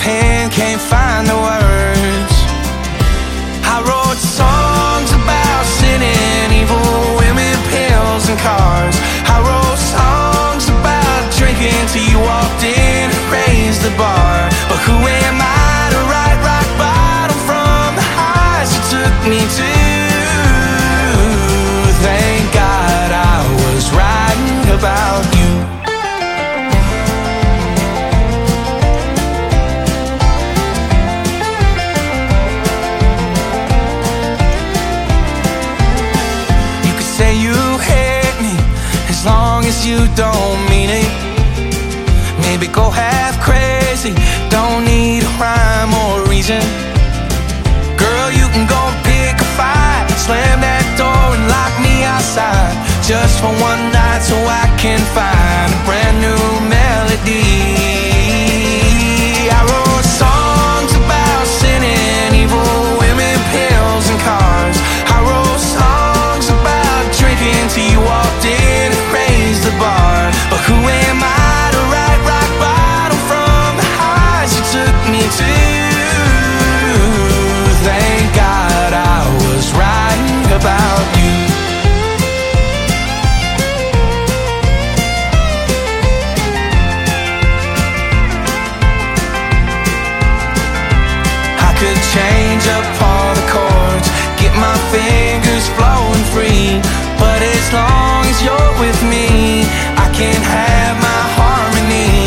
pen can't find the words. I wrote songs about sinning, evil women, pills and cars. I wrote songs about drinking till you walked in and raised the bar. But who am I to write rock bottom from the highs you took me to? Thank God I was writing about you. You could say you hate me as long as you don't mean it. Maybe go half crazy, don't need a rhyme or reason. Girl, you can go and pick a fight, slam that door and lock me outside, just for one night so I can find a brand new melody. I wrote songs about sinning, evil women, pills and cars. I wrote songs about drinking till you walked in and raised the bar. But who am I to write rock bottom from the highs you took me to? Thank God I was writing about you. I could change up all the chords, get my fingers flowing free, but as long as you're with me, I can't have my harmony.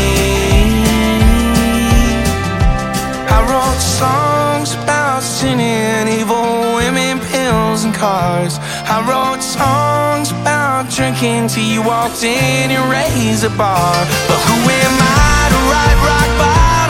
I wrote songs about sinning, evil women, pills and cars. I wrote songs about drinking till you walked in and raised the bar. But who am I to write rock bottom